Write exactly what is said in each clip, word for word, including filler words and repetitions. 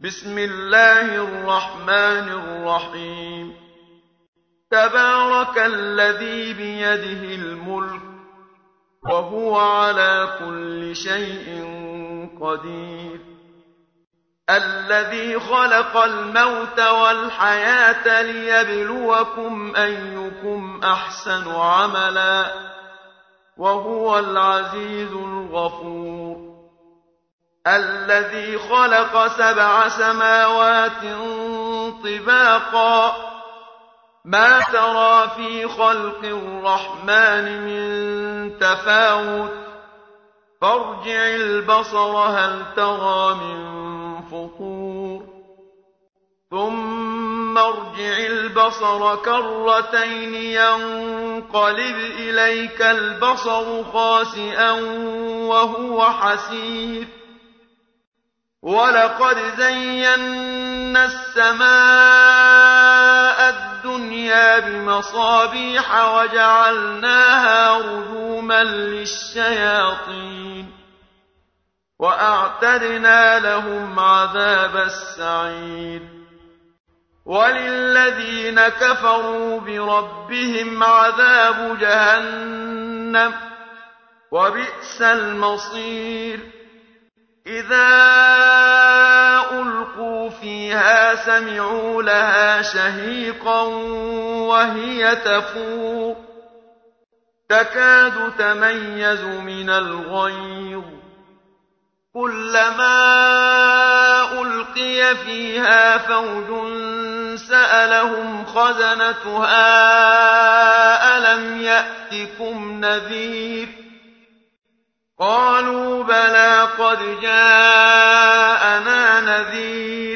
بسم الله الرحمن الرحيم تبارك الذي بيده الملك وهو على كل شيء قدير الذي خلق الموت والحياة ليبلوكم أيكم أحسن عملا وهو العزيز الغفور الذي خلق سبع سماوات طباقا ما ترى في خلق الرحمن من تفاوت فارجع البصر هل ترى من فطور ثم ارجع البصر كرتين ينقلب إليك البصر خاسئا وهو حسير ولقد زينا السماء الدنيا بمصابيح وجعلناها رجوما للشياطين وأعتدنا لهم عذاب السعير وللذين كفروا بربهم عذاب جهنم وبئس المصير إذا ألقوا فيها سمعوا لها شهيقا وهي تفور تكاد تميز من الغيظ كلما ألقي فيها فوج سألهم خزنتها ألم يأتكم نذير قالوا بلى قد جاءنا نذير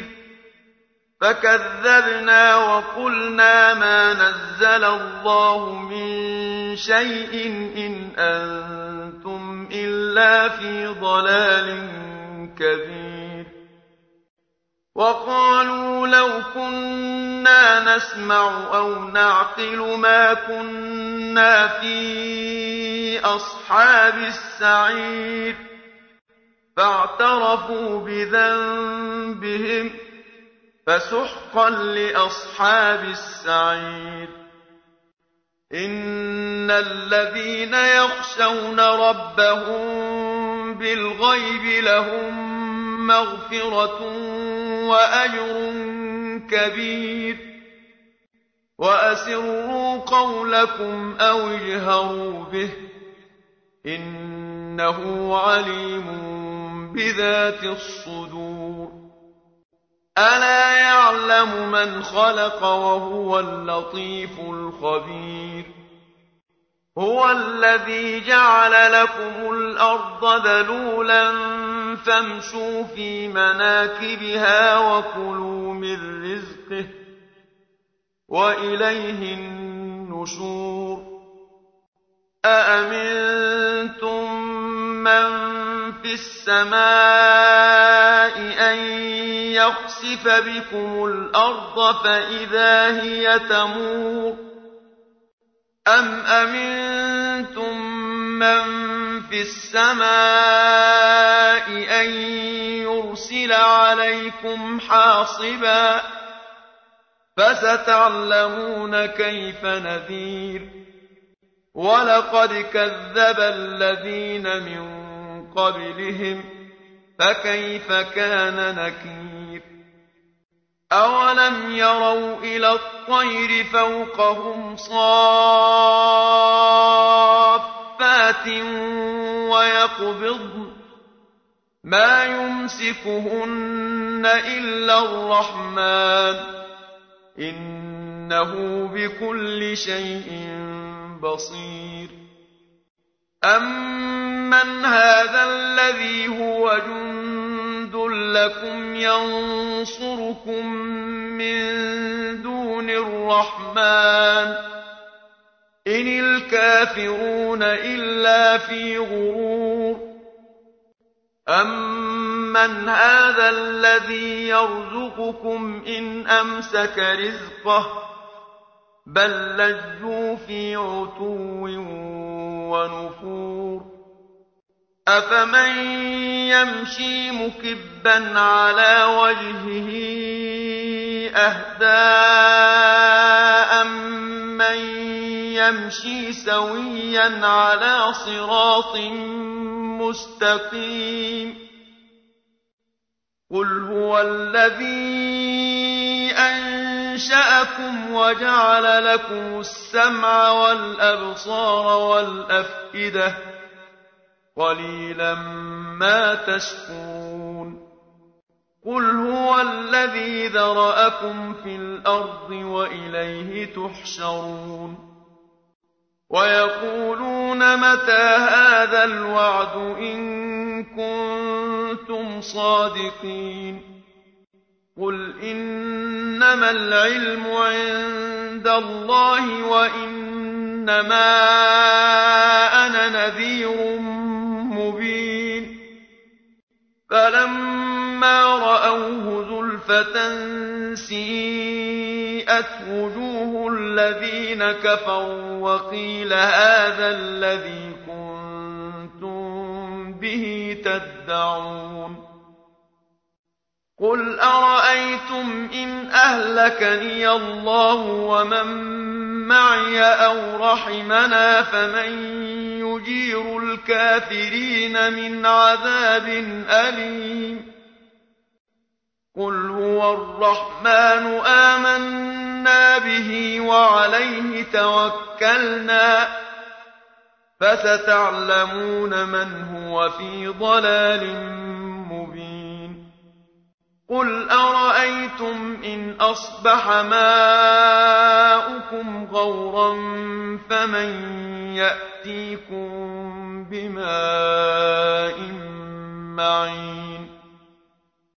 فكذبنا وقلنا ما نزل الله من شيء إن أنتم إلا في ضلال كبير وقالوا لو كنا نسمع أو نعقل ما كنا في أصحاب السعير فاعترفوا بذنبهم فسحقا لأصحاب السعير إن الذين يخشون ربهم بالغيب لهم مغفرة وأجر كبير وأسروا قولكم أو اجهروا به إنه عليم بذات الصدور ألا يعلم من خلق وهو اللطيف الخبير هو الذي جعل لكم الأرض ذلولا فامشوا في مناكبها وكلوا من رزقه وإليه النشور أأمنتم من في السماء أن يخسف بكم الأرض فإذا هي تمور أم أمنتم من في السماء أن يرسل عليكم حاصبا فستعلمون كيف نذير ولقد كذب الذين من قبلهم فكيف كان نكير أولم يروا إلى الطير فوقهم صافات ويقبضن ما يمسكهن إلا الرحمن إنه بكل شيء بصير أمن هذا الذي هو جند لكم ينصركم من دون الرحمن إن الكافرون إلا في غرور أمن هذا الذي يرزقكم إن أمسك رزقه بل لجوا في عتو ونفور أفمن يمشي مكبا على وجهه أهدى أمن يمشي سويا على صراط مستقيم قل هو الذي أنشأكم وجعل لكم السمع والأبصار والأفئدة قليلا ما تشكرون قل هو الذي ذرأكم في الأرض وإليه تحشرون ويقولون متى هذا الوعد إن كنتم صادقين قل إنما العلم عند الله وإنما أنا نذير مبين فلما رأوه زلفة سيئت وجوه الذين كفروا وقيل هذا الذي كنتم به تدعون قل أرأيتم إن أهلكني الله ومن معي أو رحمنا فمن يجير الكافرين من عذاب أليم قل هو الرحمن آمنا به وعليه توكلنا فستعلمون من هو في ضلال مبين قل أرأيتم إن أصبح ماؤكم غورا فمن يأتيكم بماء معين